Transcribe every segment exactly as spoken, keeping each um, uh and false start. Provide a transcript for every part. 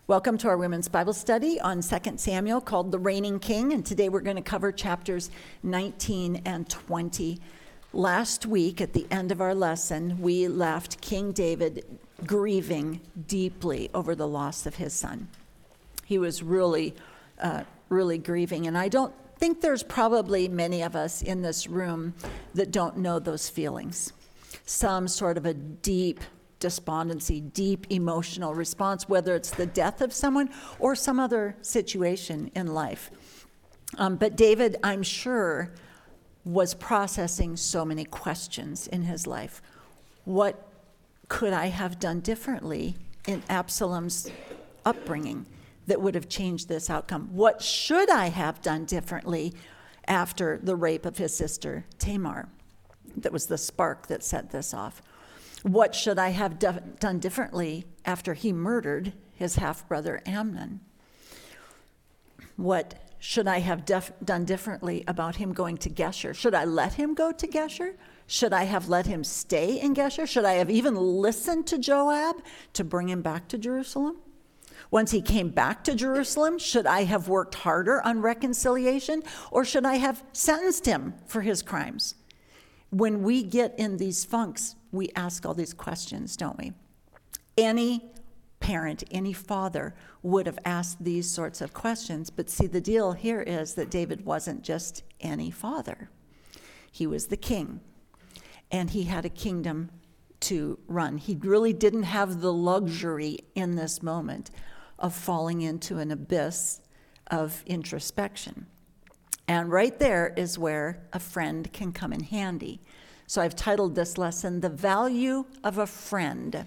Welcome to our women's Bible study on Second Samuel called The Reigning King, and today we're going to cover chapters nineteen and twenty. Last week, at the end of our lesson, we left King David grieving deeply over the loss of his son. He was really, uh, really grieving, and I don't think there's probably many of us in this room that don't know those feelings. Some sort of a deep despondency, deep emotional response, whether it's the death of someone or some other situation in life. Um, but David, I'm sure, was processing so many questions in his life. What could I have done differently in Absalom's upbringing that would have changed this outcome? What should I have done differently after the rape of his sister Tamar? That was the spark that set this off. What should I have do- done differently after he murdered his half-brother Amnon? What should I have def- done differently about him going to Geshur? Should I let him go to Geshur? Should I have let him stay in Geshur? Should I have even listened to Joab to bring him back to Jerusalem? Once he came back to Jerusalem, should I have worked harder on reconciliation, or should I have sentenced him for his crimes? When we get in these funks, we ask all these questions, don't we? Any parent, any father would have asked these sorts of questions. But see, the deal here is that David wasn't just any father. He was the king, and he had a kingdom to run. He really didn't have the luxury in this moment of falling into an abyss of introspection. And right there is where a friend can come in handy. So I've titled this lesson, The Value of a Friend.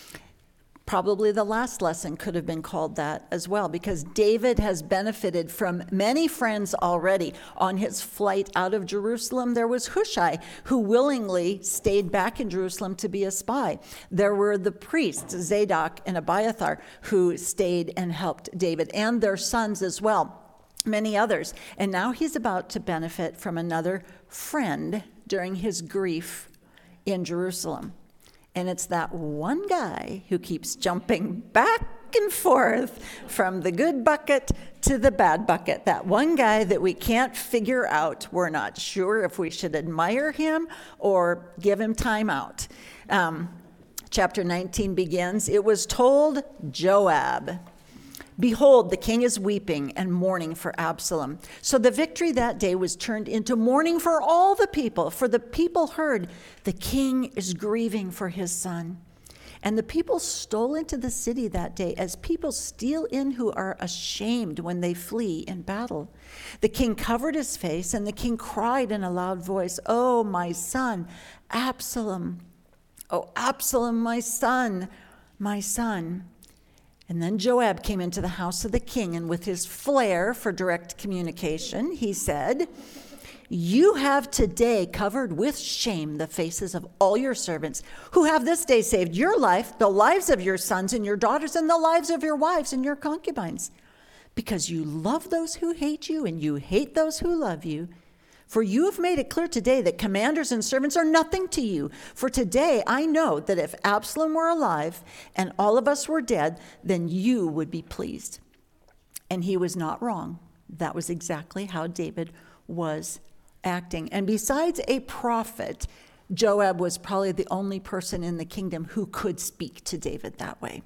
Probably the last lesson could have been called that as well, because David has benefited from many friends already. On his flight out of Jerusalem, there was Hushai, who willingly stayed back in Jerusalem to be a spy. There were the priests, Zadok and Abiathar, who stayed and helped David, and their sons as well, many others. And now he's about to benefit from another friend during his grief in Jerusalem. And it's that one guy who keeps jumping back and forth from the good bucket to the bad bucket. That one guy that we can't figure out. We're not sure if we should admire him or give him time out. Um, chapter nineteen begins, it was told Joab, "Behold, the king is weeping and mourning for Absalom." So the victory that day was turned into mourning for all the people, for the people heard the king is grieving for his son. And the people stole into the city that day as people steal in who are ashamed when they flee in battle. The king covered his face, and the king cried in a loud voice, "Oh, my son, Absalom! Oh, Absalom, my son, my son!" And then Joab came into the house of the king, and with his flair for direct communication, he said, "You have today covered with shame the faces of all your servants who have this day saved your life, the lives of your sons and your daughters, and the lives of your wives and your concubines, because you love those who hate you and you hate those who love you. For you have made it clear today that commanders and servants are nothing to you. For today I know that if Absalom were alive and all of us were dead, then you would be pleased." And he was not wrong. That was exactly how David was acting. And besides a prophet, Joab was probably the only person in the kingdom who could speak to David that way.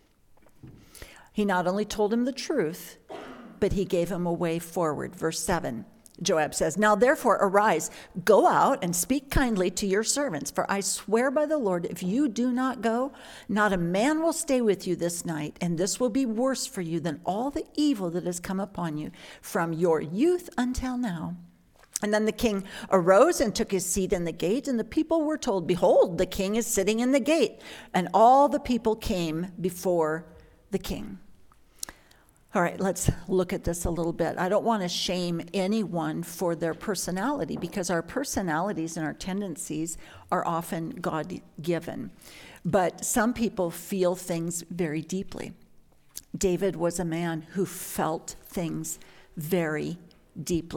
He not only told him the truth, but he gave him a way forward. Verse seven. Joab says, "Now therefore arise, go out and speak kindly to your servants, for I swear by the Lord, if you do not go, not a man will stay with you this night, and this will be worse for you than all the evil that has come upon you from your youth until now." And then the king arose and took his seat in the gate, and the people were told, "Behold, the king is sitting in the gate." And all the people came before the king. All right, let's look at this a little bit. I don't want to shame anyone for their personality, because our personalities and our tendencies are often God-given. But some people feel things very deeply. David was a man who felt things very deeply.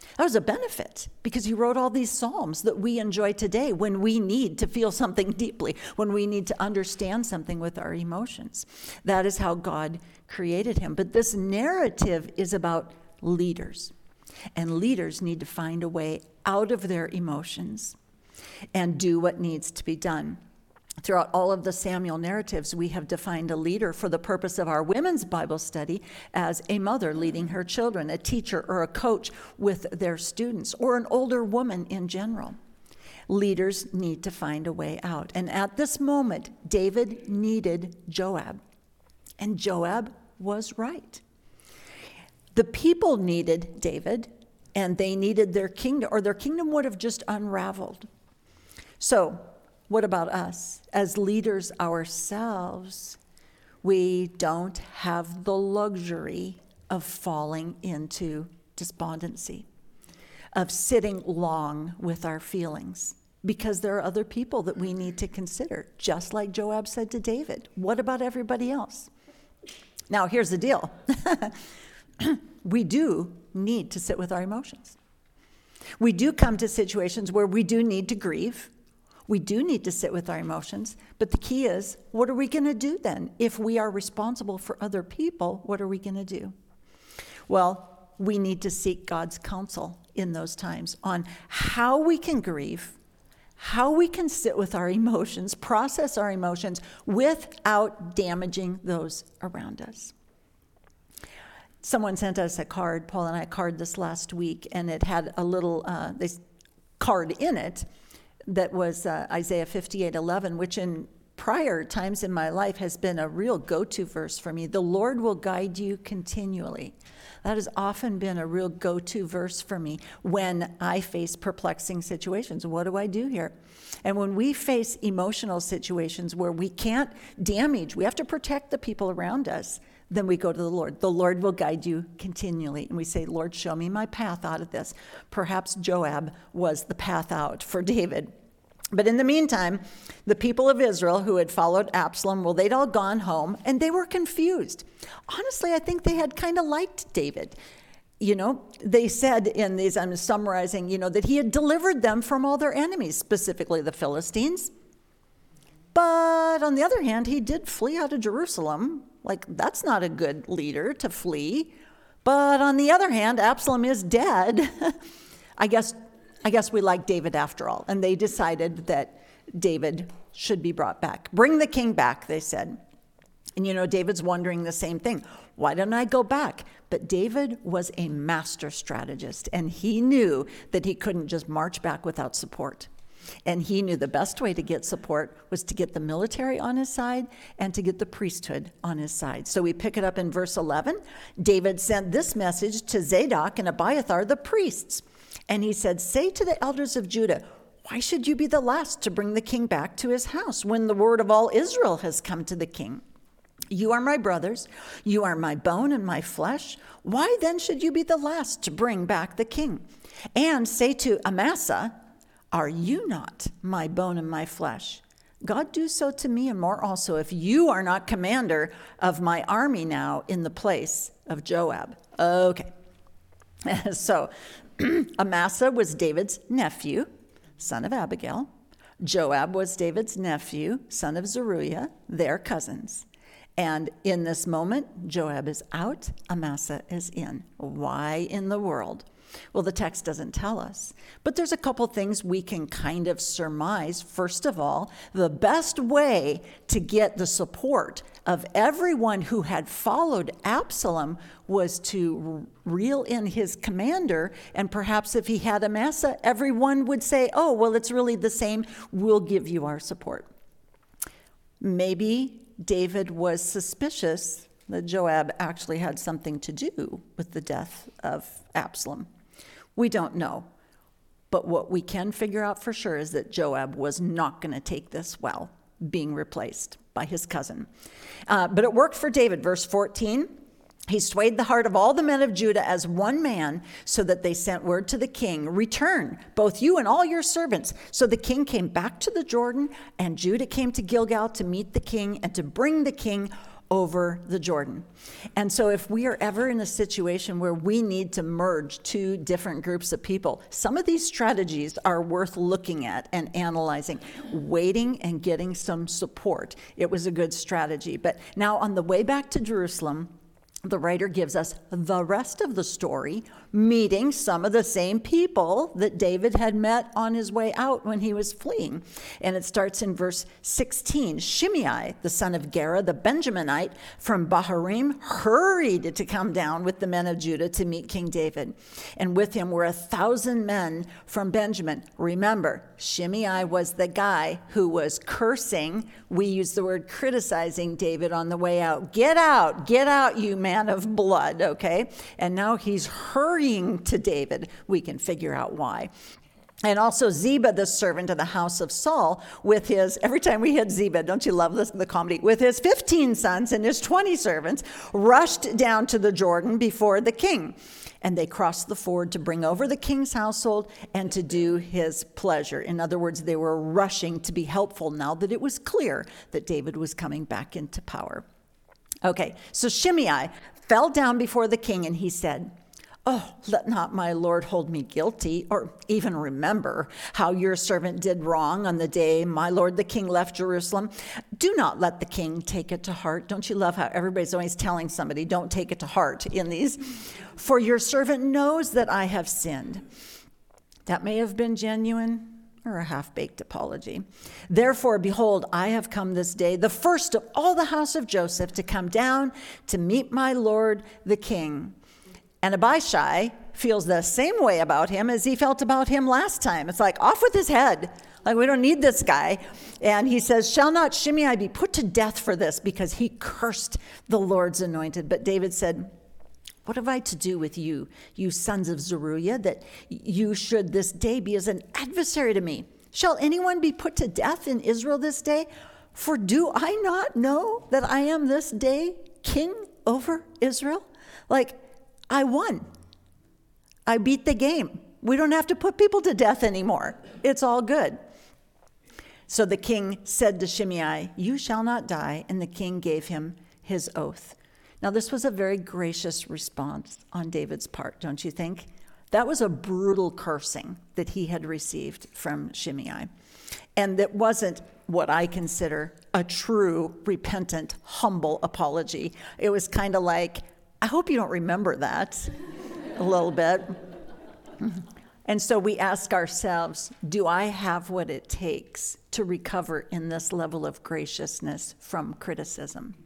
That was a benefit because he wrote all these Psalms that we enjoy today when we need to feel something deeply, when we need to understand something with our emotions. That is how God created him. But this narrative is about leaders, and leaders need to find a way out of their emotions and do what needs to be done. Throughout all of the Samuel narratives, we have defined a leader for the purpose of our women's Bible study as a mother leading her children, a teacher or a coach with their students, or an older woman in general. Leaders need to find a way out. And at this moment, David needed Joab, and Joab was right. The people needed David, and they needed their kingdom, or their kingdom would have just unraveled. So, what about us? As leaders ourselves, we don't have the luxury of falling into despondency, of sitting long with our feelings, because there are other people that we need to consider, just like Joab said to David. What about everybody else? Now, here's the deal. We do need to sit with our emotions. We do come to situations where we do need to grieve. We do need to sit with our emotions, but the key is, what are we going to do then? If we are responsible for other people, what are we going to do? Well, we need to seek God's counsel in those times on how we can grieve, how we can sit with our emotions, process our emotions without damaging those around us. Someone sent us a card, Paul and I, a card this last week, and it had a little uh, this card in it that was uh, Isaiah fifty-eight eleven, which in prior times in my life has been a real go-to verse for me. The Lord will guide you continually. That has often been a real go-to verse for me when I face perplexing situations. What do I do here? And when we face emotional situations where we can't damage, we have to protect the people around us, then we go to the Lord. The Lord will guide you continually. And we say, Lord, show me my path out of this. Perhaps Joab was the path out for David. But in the meantime, the people of Israel who had followed Absalom, well, they'd all gone home, and they were confused. Honestly, I think they had kind of liked David. You know, they said in these, I'm summarizing, you know, that he had delivered them from all their enemies, specifically the Philistines. But on the other hand, he did flee out of Jerusalem. Like, that's not a good leader to flee. But on the other hand, Absalom is dead. I guess I guess we like David after all. And they decided that David should be brought back. Bring the king back, they said. And you know, David's wondering the same thing. Why don't I go back? But David was a master strategist, and he knew that he couldn't just march back without support. And he knew the best way to get support was to get the military on his side and to get the priesthood on his side. So we pick it up in verse eleven. David sent this message to Zadok and Abiathar, the priests. And he said, say to the elders of Judah, why should you be the last to bring the king back to his house when the word of all Israel has come to the king? You are my brothers, you are my bone and my flesh. Why then should you be the last to bring back the king? And say to Amasa, are you not my bone and my flesh? God do so to me and more also, if you are not commander of my army now in the place of Joab. Okay. So Amasa was David's nephew, son of Abigail. Joab was David's nephew, son of Zeruiah, their cousins. And in this moment, Joab is out, Amasa is in. Why in the world? Well, the text doesn't tell us. But there's a couple things we can kind of surmise. First of all, the best way to get the support of everyone who had followed Absalom was to reel in his commander. And perhaps if he had Amasa, everyone would say, oh, well, it's really the same. We'll give you our support. Maybe David was suspicious that Joab actually had something to do with the death of Absalom. We don't know. But what we can figure out for sure is that Joab was not going to take this well, being replaced by his cousin. Uh, but it worked for David. Verse fourteen, he swayed the heart of all the men of Judah as one man, so that they sent word to the king, return, both you and all your servants. So the king came back to the Jordan, and Judah came to Gilgal to meet the king and to bring the king over the Jordan. And so if we are ever in a situation where we need to merge two different groups of people, some of these strategies are worth looking at and analyzing, waiting and getting some support. It was a good strategy. But now on the way back to Jerusalem, the writer gives us the rest of the story, meeting some of the same people that David had met on his way out when he was fleeing. And it starts in verse sixteen. Shimei, the son of Gera, the Benjaminite from Bahurim, hurried to come down with the men of Judah to meet King David. And with him were a thousand men from Benjamin. Remember, Shimei was the guy who was cursing. We use the word criticizing David on the way out. Get out, get out, you man of blood, okay? And now he's hurrying to David. We can figure out why. And also Ziba, the servant of the house of Saul, with his, every time we hit Ziba, don't you love this, the comedy, with his fifteen sons and his twenty servants, rushed down to the Jordan before the king. And they crossed the ford to bring over the king's household and to do his pleasure. In other words, they were rushing to be helpful now that it was clear that David was coming back into power. Okay, so Shimei fell down before the king and he said, "Oh, let not my lord hold me guilty, or even remember how your servant did wrong on the day my lord the king left Jerusalem. Do not let the king take it to heart." Don't you love how everybody's always telling somebody, don't take it to heart in these? "For your servant knows that I have sinned." That may have been genuine or a half-baked apology. "Therefore, behold, I have come this day, the first of all the house of Joseph, to come down to meet my lord the king." And Abishai feels the same way about him as he felt about him last time. It's like, off with his head. Like, we don't need this guy. And he says, "Shall not Shimei be put to death for this, because he cursed the Lord's anointed?" But David said, "What have I to do with you, you sons of Zeruiah, that you should this day be as an adversary to me? Shall anyone be put to death in Israel this day? For do I not know that I am this day king over Israel?" Like, I won. I beat the game. We don't have to put people to death anymore. It's all good. So the king said to Shimei, "You shall not die." And the king gave him his oath. Now, this was a very gracious response on David's part, don't you think? That was a brutal cursing that he had received from Shimei. And that wasn't what I consider a true, repentant, humble apology. It was kind of like, I hope you don't remember that a little bit. And so we ask ourselves, do I have what it takes to recover in this level of graciousness from criticism?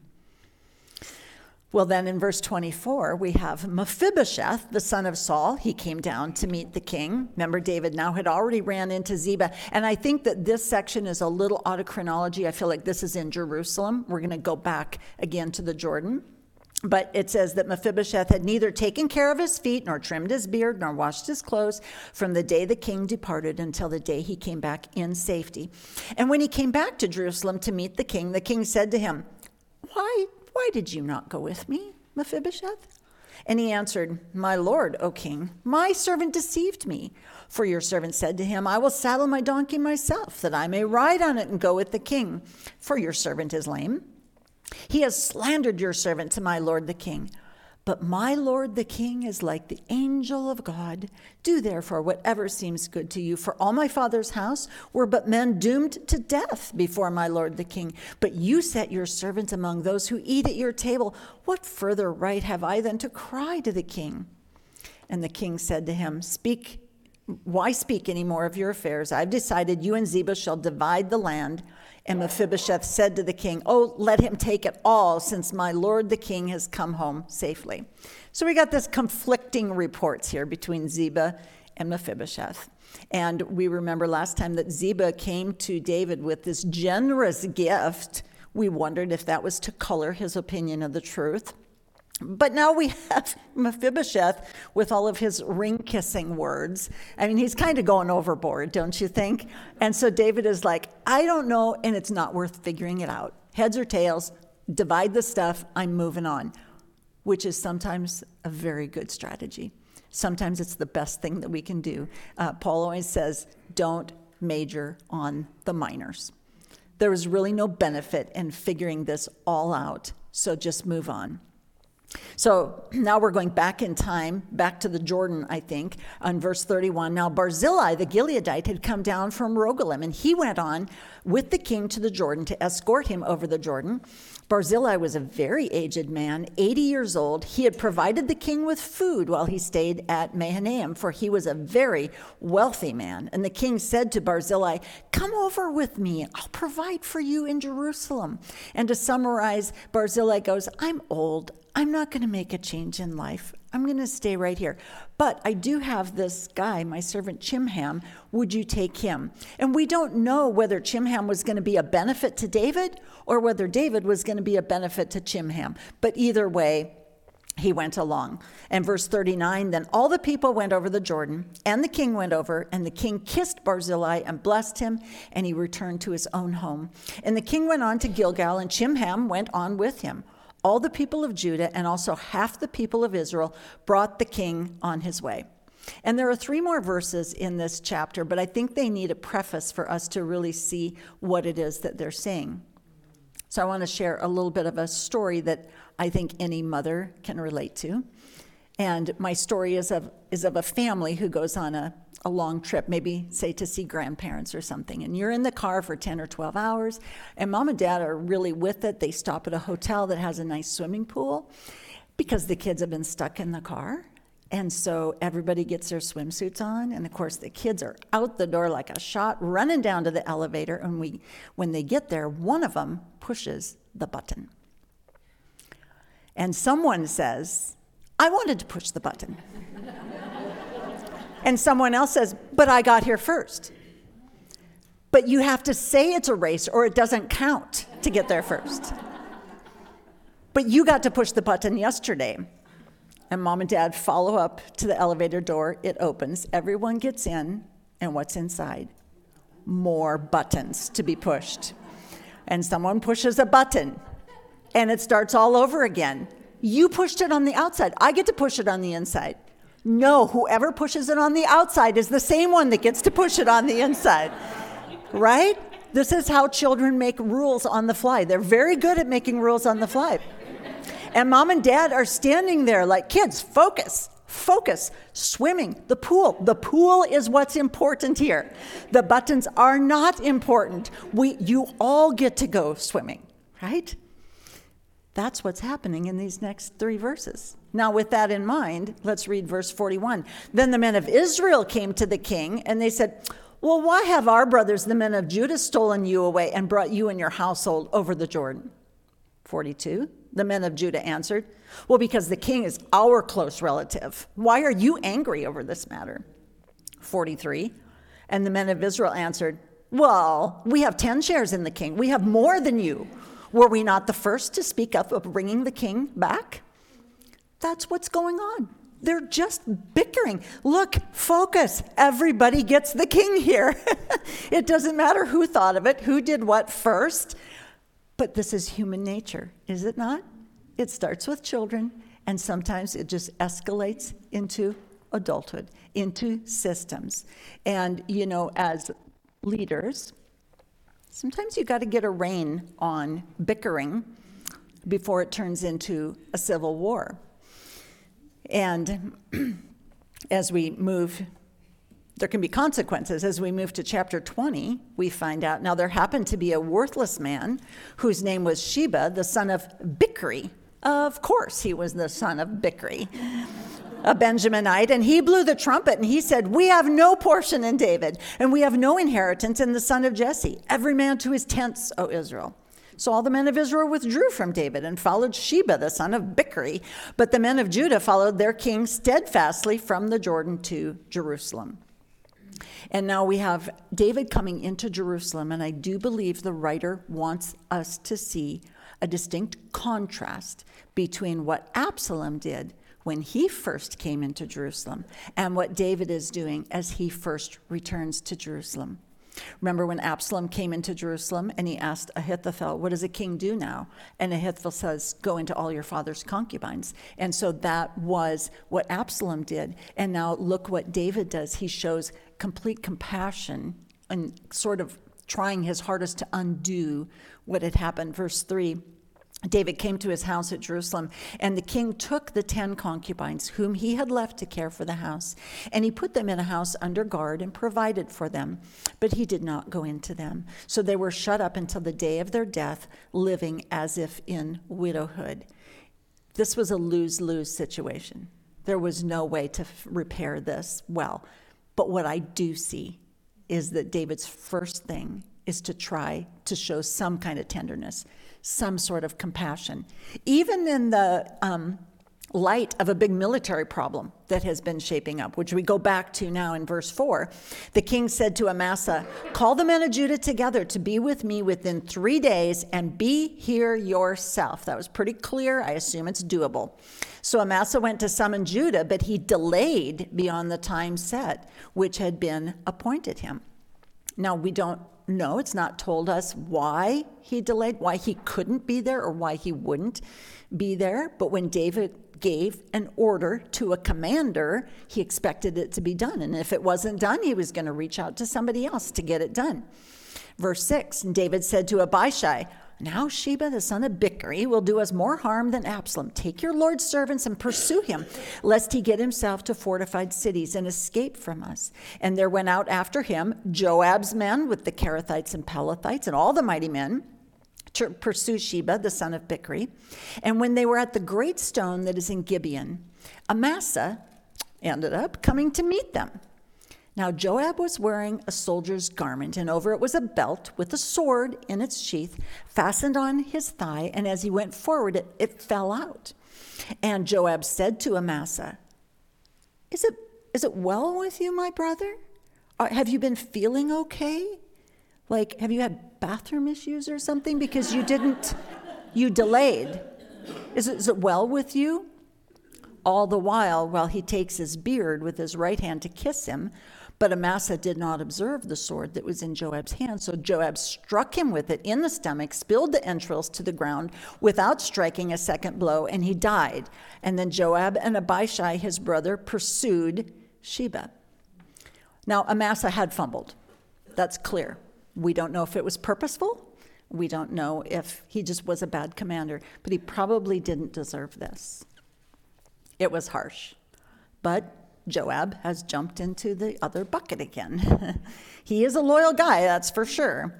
Well, then in verse twenty-four, we have Mephibosheth, the son of Saul. He came down to meet the king. Remember, David now had already ran into Ziba. And I think that this section is a little out of chronology. I feel like this is in Jerusalem. We're going to go back again to the Jordan. But it says that Mephibosheth had neither taken care of his feet, nor trimmed his beard, nor washed his clothes from the day the king departed until the day he came back in safety. And when he came back to Jerusalem to meet the king, the king said to him, Why, why did you not go with me, Mephibosheth? And he answered, My lord, O king, my servant deceived me. For your servant said to him, I will saddle my donkey myself, that I may ride on it and go with the king. For your servant is lame. He has slandered your servant to my lord the king. But my lord the king is like the angel of God. Do therefore whatever seems good to you. For all my father's house were but men doomed to death before my lord the king. But you set your servant among those who eat at your table. What further right have I than to cry to the king? And the king said to him, Speak, why speak any more of your affairs? I've decided you and Ziba shall divide the land. And Mephibosheth said to the king, Oh, let him take it all, since my lord the king has come home safely. So we got this conflicting reports here between Ziba and Mephibosheth. And we remember last time that Ziba came to David with this generous gift. We wondered if that was to color his opinion of the truth. But now we have Mephibosheth with all of his ring-kissing words. I mean, he's kind of going overboard, don't you think? And so David is like, I don't know, and it's not worth figuring it out. Heads or tails, divide the stuff, I'm moving on, which is sometimes a very good strategy. Sometimes it's the best thing that we can do. Uh, Paul always says, don't major on the minors. There is really no benefit in figuring this all out So just move on. So now we're going back in time, back to the Jordan, I think, on verse thirty-one. Now Barzillai the Gileadite had come down from Rogelim, and he went on with the king to the Jordan to escort him over the Jordan. Barzillai was a very aged man, eighty years old. He had provided the king with food while he stayed at Mahanaim, for he was a very wealthy man. And the king said to Barzillai, "Come over with me, I'll provide for you in Jerusalem." And to summarize, Barzillai goes, "I'm old. I'm not going to make a change in life. I'm going to stay right here. But I do have this guy, my servant Chimham. Would you take him?" And we don't know whether Chimham was going to be a benefit to David or whether David was going to be a benefit to Chimham. But either way, he went along. And verse thirty-nine, then all the people went over the Jordan, and the king went over, and the king kissed Barzillai and blessed him, and he returned to his own home. And the king went on to Gilgal, and Chimham went on with him. All the people of Judah and also half the people of Israel brought the king on his way. And there are three more verses in this chapter, but I think they need a preface for us to really see what it is that they're saying. So I want to share a little bit of a story that I think any mother can relate to. And my story is of is of a family who goes on a, a long trip, maybe say to see grandparents or something. And you're in the car for ten or twelve hours, and mom and dad are really with it. They stop at a hotel that has a nice swimming pool because the kids have been stuck in the car. And so everybody gets their swimsuits on, and of course the kids are out the door like a shot, running down to the elevator, and we, when they get there, one of them pushes the button. And someone says, "I wanted to push the button." And someone else says, "But I got here first." But you have to say it's a race or it doesn't count to get there first. But you got to push the button yesterday. And mom and dad follow up to the elevator door. It opens. Everyone gets in. And what's inside? More buttons to be pushed. And someone pushes a button. And it starts all over again. You pushed it on the outside. I get to push it on the inside. No, whoever pushes it on the outside is the same one that gets to push it on the inside. Right? This is how children make rules on the fly. They're very good at making rules on the fly. And mom and dad are standing there like, "Kids, focus, focus, swimming, the pool. The pool is what's important here. The buttons are not important. We, you all get to go swimming," right? That's what's happening in these next three verses. Now, with that in mind, let's read verse forty-one. Then the men of Israel came to the king, and they said, "Well, why have our brothers, the men of Judah, stolen you away and brought you and your household over the Jordan?" forty-two. The men of Judah answered, "Well, because the king is our close relative. Why are you angry over this matter?" forty-three. And the men of Israel answered, "Well, we have ten shares in the king. We have more than you. Were we not the first to speak up of bringing the king back?" That's what's going on. They're just bickering. Look, focus. Everybody gets the king here. It doesn't matter who thought of it, who did what first. But this is human nature, is it not? It starts with children, and sometimes it just escalates into adulthood, into systems. And, you know, as leaders, sometimes you got to get a rein on bickering before it turns into a civil war. And as we move, there can be consequences. As we move to chapter twenty, we find out, now there happened to be a worthless man whose name was Sheba, the son of Bichri. Of course he was the son of Bichri, a Benjaminite, and he blew the trumpet and he said, "We have no portion in David, and we have no inheritance in the son of Jesse. Every man to his tents, O Israel." So all the men of Israel withdrew from David and followed Sheba, the son of Bichri. But the men of Judah followed their king steadfastly from the Jordan to Jerusalem. And now we have David coming into Jerusalem, and I do believe the writer wants us to see a distinct contrast between what Absalom did when he first came into Jerusalem and what David is doing as he first returns to Jerusalem. Remember when Absalom came into Jerusalem and he asked Ahithophel, "What does a king do now?" And Ahithophel says, "Go into all your father's concubines." And so that was what Absalom did. And now look what David does. He shows complete compassion and sort of trying his hardest to undo what had happened. Verse three, David came to his house at Jerusalem, and the king took the ten concubines whom he had left to care for the house, and he put them in a house under guard and provided for them, but he did not go into them. So they were shut up until the day of their death, living as if in widowhood. This was a lose-lose situation. There was no way to f- repair this well. But what I do see is that David's first thing is to try to show some kind of tenderness, some sort of compassion, even in the um, light of a big military problem that has been shaping up, which we go back to now in verse four. The king said to Amasa, "Call the men of Judah together to be with me within three days and be here yourself." That was pretty clear. I assume it's doable. So Amasa went to summon Judah, but he delayed beyond the time set, which had been appointed him. Now, we don't know, it's not told us why he delayed, why he couldn't be there or why he wouldn't be there. But when David gave an order to a commander, he expected it to be done. And if it wasn't done, he was going to reach out to somebody else to get it done. Verse six, and David said to Abishai, "Now Sheba, the son of Bichri, will do us more harm than Absalom. Take your Lord's servants and pursue him, lest he get himself to fortified cities and escape from us." And there went out after him Joab's men with the Kerethites and Pelethites and all the mighty men to pursue Sheba, the son of Bichri. And when they were at the great stone that is in Gibeon, Amasa ended up coming to meet them. Now Joab was wearing a soldier's garment, and over it was a belt with a sword in its sheath fastened on his thigh, and as he went forward, it, it fell out. And Joab said to Amasa, Is it, is it well with you, my brother? Or have you been feeling okay? Like, have you had bathroom issues or something? Because you didn't, you delayed. Is it, is it well with you? All the while, while he takes his beard with his right hand to kiss him, but Amasa did not observe the sword that was in Joab's hand. So Joab struck him with it in the stomach, spilled the entrails to the ground without striking a second blow, and he died. And then Joab and Abishai, his brother, pursued Sheba. Now, Amasa had fumbled. That's clear. We don't know if it was purposeful. We don't know if he just was a bad commander, but he probably didn't deserve this. It was harsh. But Joab has jumped into the other bucket again. He is a loyal guy, that's for sure.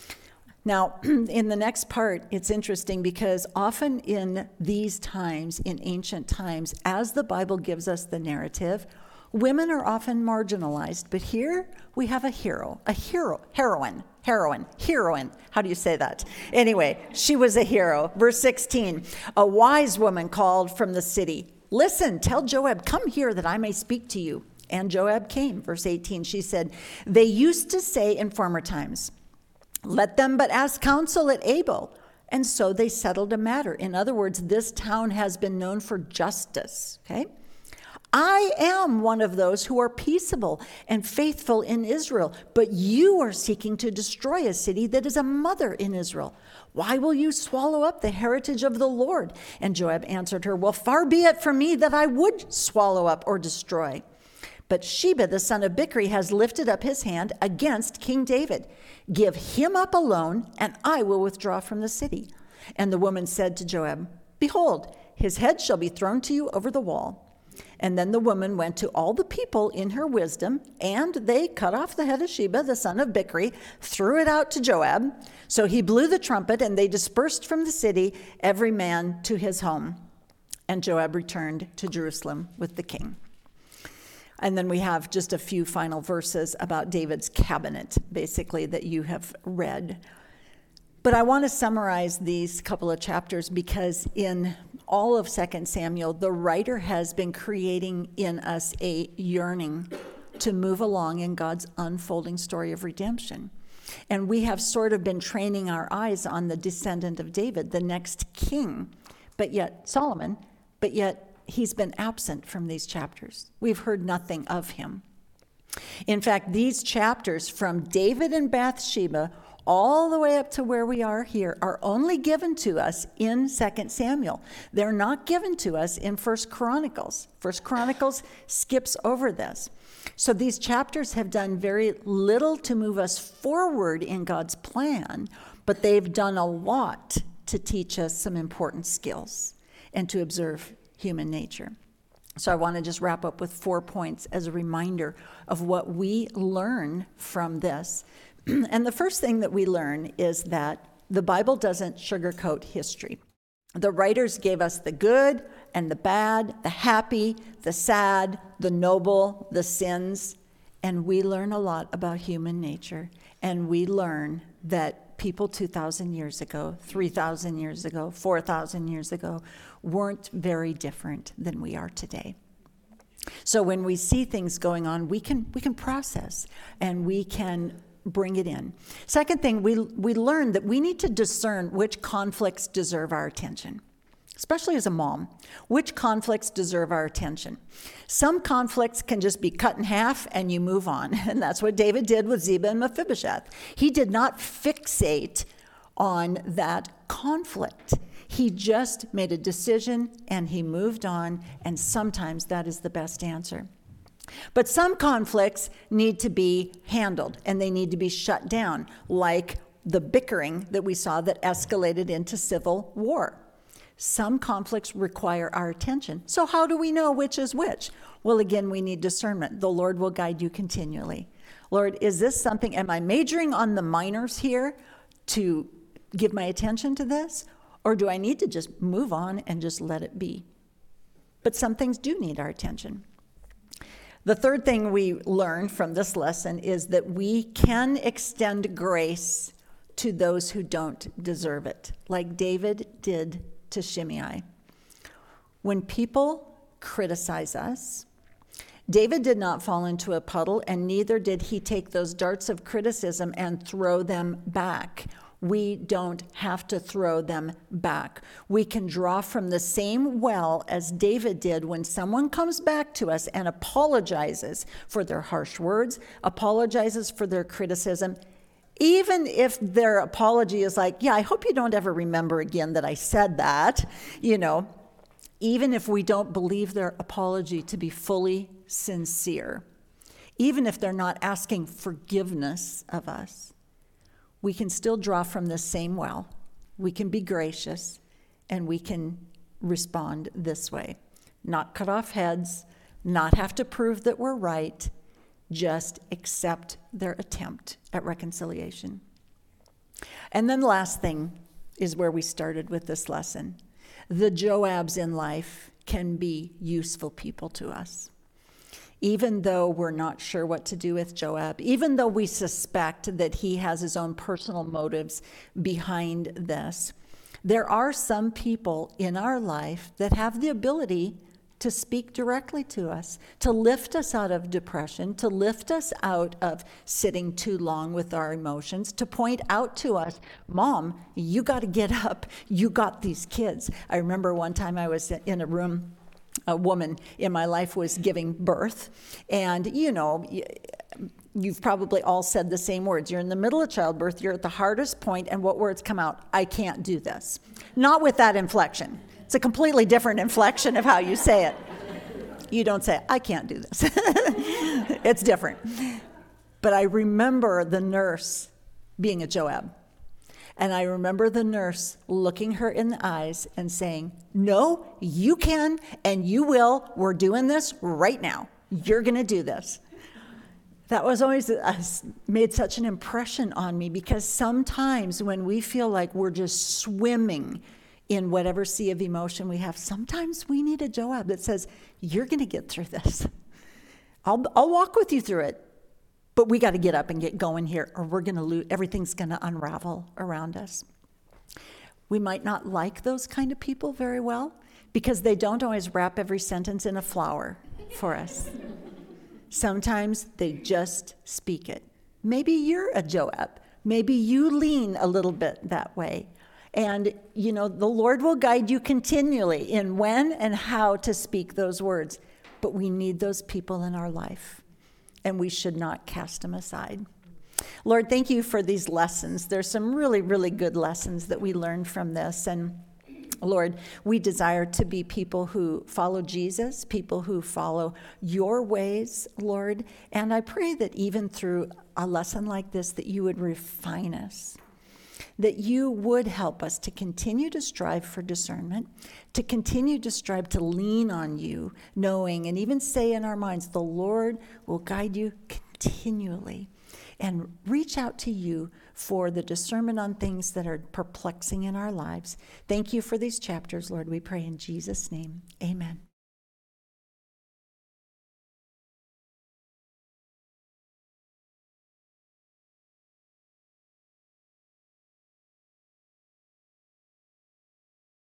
Now, in the next part, it's interesting because often in these times, in ancient times, as the Bible gives us the narrative, women are often marginalized. But here we have a hero, a hero, heroine, heroine, heroine. How do you say that? Anyway, she was a hero. Verse sixteen, a wise woman called from the city, "Listen, tell Joab, come here that I may speak to you." And Joab came. Verse eighteen, she said, "They used to say in former times, 'Let them but ask counsel at Abel.' And so they settled a matter." In other words, this town has been known for justice, okay? "I am one of those who are peaceable and faithful in Israel, but you are seeking to destroy a city that is a mother in Israel. Why will you swallow up the heritage of the Lord?" And Joab answered her, "Well, far be it from me that I would swallow up or destroy. But Sheba, the son of Bichri, has lifted up his hand against King David. Give him up alone, and I will withdraw from the city." And the woman said to Joab, "Behold, his head shall be thrown to you over the wall." And then the woman went to all the people in her wisdom, and they cut off the head of Sheba, the son of Bichri, threw it out to Joab. So he blew the trumpet, and they dispersed from the city, every man to his home. And Joab returned to Jerusalem with the king. And then we have just a few final verses about David's cabinet, basically, that you have read. But I want to summarize these couple of chapters because in all of Second Samuel, the writer has been creating in us a yearning to move along in God's unfolding story of redemption. And we have sort of been training our eyes on the descendant of David, the next king, but yet Solomon, but yet he's been absent from these chapters. We've heard nothing of him. In fact, these chapters from David and Bathsheba all the way up to where we are here are only given to us in Second Samuel. They're not given to us in First Chronicles. First Chronicles skips over this. So these chapters have done very little to move us forward in God's plan, but they've done a lot to teach us some important skills and to observe human nature. So I want to just wrap up with four points as a reminder of what we learn from this. And the first thing that we learn is that the Bible doesn't sugarcoat history. The writers gave us the good and the bad, the happy, the sad, the noble, the sins, and we learn a lot about human nature. And we learn that people two thousand years ago, three thousand years ago, four thousand years ago weren't very different than we are today. So when we see things going on, we can we can process and we can bring it in. Second thing, we we learn that we need to discern which conflicts deserve our attention, especially as a mom. Which conflicts deserve our attention? Some conflicts can just be cut in half and you move on, and that's what David did with Ziba and Mephibosheth. He did not fixate on that conflict. He just made a decision and he moved on, and sometimes that is the best answer. But some conflicts need to be handled and they need to be shut down, like the bickering that we saw that escalated into civil war. Some conflicts require our attention. So how do we know which is which? Well, again, we need discernment. The Lord will guide you continually. Lord, is this something, am I majoring on the minors here to give my attention to this? Or do I need to just move on and just let it be? But some things do need our attention. The third thing we learn from this lesson is that we can extend grace to those who don't deserve it, like David did to Shimei. When people criticize us, David did not fall into a puddle, and neither did he take those darts of criticism and throw them back. We don't have to throw them back. We can draw from the same well as David did when someone comes back to us and apologizes for their harsh words, apologizes for their criticism, even if their apology is like, yeah, I hope you don't ever remember again that I said that, you know, even if we don't believe their apology to be fully sincere, even if they're not asking forgiveness of us, we can still draw from the same well. We can be gracious and we can respond this way. Not cut off heads, not have to prove that we're right, just accept their attempt at reconciliation. And then the last thing is where we started with this lesson. The Joabs in life can be useful people to us. Even though we're not sure what to do with Joab, even though we suspect that he has his own personal motives behind this, there are some people in our life that have the ability to speak directly to us, to lift us out of depression, to lift us out of sitting too long with our emotions, to point out to us, Mom, you got to get up. You got these kids. I remember one time I was in a room, a woman in my life was giving birth, and you know, you've probably all said the same words. You're in the middle of childbirth, you're at the hardest point, and what words come out? I can't do this. Not with that inflection. It's a completely different inflection of how you say it. You don't say, I can't do this. It's different. But I remember the nurse being a Joab. And I remember the nurse looking her in the eyes and saying, no, you can and you will. We're doing this right now. You're going to do this. That was always uh, made such an impression on me, because sometimes when we feel like we're just swimming in whatever sea of emotion we have, sometimes we need a Joab that says, you're going to get through this. I'll, I'll walk with you through it. But we got to get up and get going here, or we're going to lose. Everything's going to unravel around us. We might not like those kind of people very well, because they don't always wrap every sentence in a flower for us. Sometimes they just speak it. Maybe you're a Joab. Maybe you lean a little bit that way. And, you know, the Lord will guide you continually in when and how to speak those words. But we need those people in our life, and we should not cast them aside. Lord, thank you for these lessons. There's some really, really good lessons that we learned from this. And Lord, we desire to be people who follow Jesus, people who follow your ways, Lord. And I pray that even through a lesson like this, that you would refine us, that you would help us to continue to strive for discernment, to continue to strive to lean on you, knowing and even say in our minds, the Lord will guide you continually, and reach out to you for the discernment on things that are perplexing in our lives. Thank you for these chapters, Lord. We pray in Jesus' name. Amen.